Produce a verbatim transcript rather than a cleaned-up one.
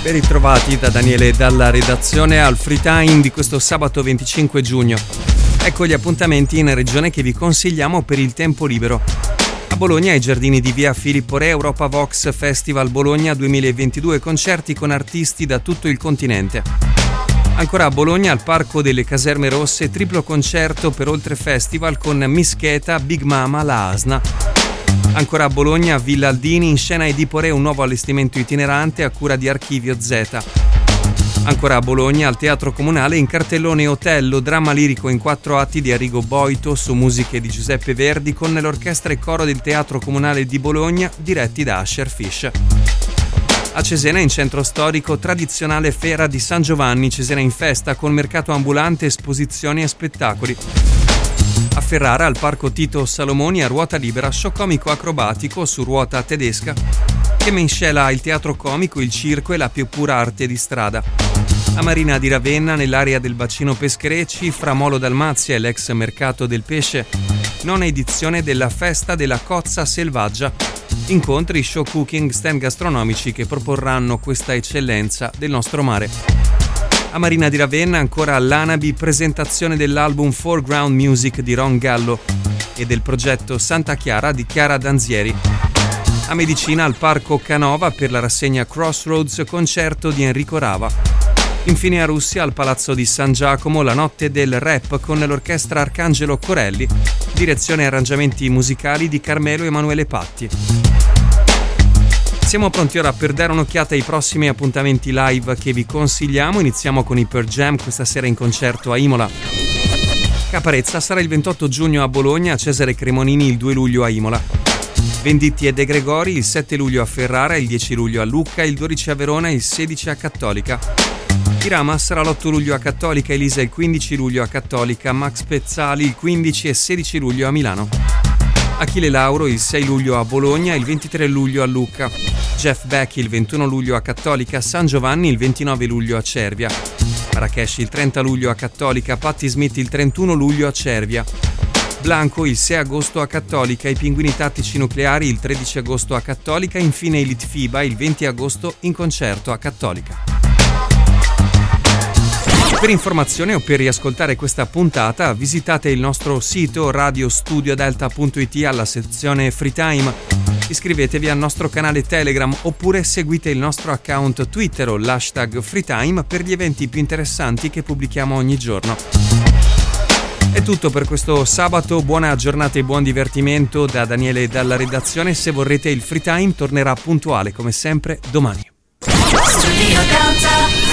Ben ritrovati da Daniele e dalla redazione al Free Time di questo sabato venticinque giugno. Ecco gli appuntamenti in regione che vi consigliamo per il tempo libero. A Bologna, ai giardini di via Filippo Re, Europa Vox Festival Bologna duemilaventidue, concerti con artisti da tutto il continente. Ancora a Bologna, al Parco delle Caserme Rosse, triplo concerto per Oltre Festival con Mischeta, Big Mama, La Asna. Ancora a Bologna, Villa Aldini, in scena Edipo Re, un nuovo allestimento itinerante a cura di Archivio Z. Ancora a Bologna, al Teatro Comunale, in cartellone Otello, dramma lirico in quattro atti di Arrigo Boito su musiche di Giuseppe Verdi con l'orchestra e coro del Teatro Comunale di Bologna diretti da Asher Fish. A Cesena, in centro storico, tradizionale Fiera di San Giovanni, Cesena in festa con mercato ambulante, esposizioni e spettacoli. A Ferrara, al Parco Tito Salomoni, a ruota libera, show comico acrobatico su ruota tedesca che miscela il teatro comico, il circo e la più pura arte di strada. A Marina di Ravenna, nell'area del bacino Pescherecci, fra Molo Dalmazia e l'ex mercato del pesce, nona edizione della Festa della Cozza Selvaggia. Incontri, show cooking, stand gastronomici che proporranno questa eccellenza del nostro mare. A Marina di Ravenna, ancora all'Anabi, presentazione dell'album Foreground Music di Ron Gallo e del progetto Santa Chiara di Chiara Danzieri. A Medicina, al Parco Canova, per la rassegna Crossroads, concerto di Enrico Rava. Infine a Russia, al Palazzo di San Giacomo, la notte del rap con l'orchestra Arcangelo Corelli, direzione e arrangiamenti musicali di Carmelo Emanuele Patti. Siamo pronti ora per dare un'occhiata ai prossimi appuntamenti live che vi consigliamo. Iniziamo con i Pearl Jam, questa sera in concerto a Imola. Caparezza sarà il ventotto giugno a Bologna, Cesare Cremonini il due luglio a Imola. Venditti e De Gregori il sette luglio a Ferrara, il dieci luglio a Lucca, il dodici a Verona, il sedici a Cattolica. Irama sarà l'otto luglio a Cattolica, Elisa il quindici luglio a Cattolica, Max Pezzali il quindici e sedici luglio a Milano. Achille Lauro il sei luglio a Bologna, il ventitré luglio a Lucca. Jeff Beck il ventuno luglio a Cattolica, San Giovanni il ventinove luglio a Cervia. Marrakesh il trenta luglio a Cattolica, Patti Smith il trentuno luglio a Cervia. Blanco il sei agosto a Cattolica, i Pinguini Tattici Nucleari il tredici agosto a Cattolica, infine i Litfiba il venti agosto in concerto a Cattolica. Per informazione o per riascoltare questa puntata visitate il nostro sito radio studio delta punto it alla sezione Free Time, iscrivetevi al nostro canale Telegram oppure seguite il nostro account Twitter o l'hashtag FreeTime per gli eventi più interessanti che pubblichiamo ogni giorno. È tutto per questo sabato, buona giornata e buon divertimento da Daniele e dalla redazione. Se vorrete il Free Time tornerà puntuale come sempre domani. Studio Delta.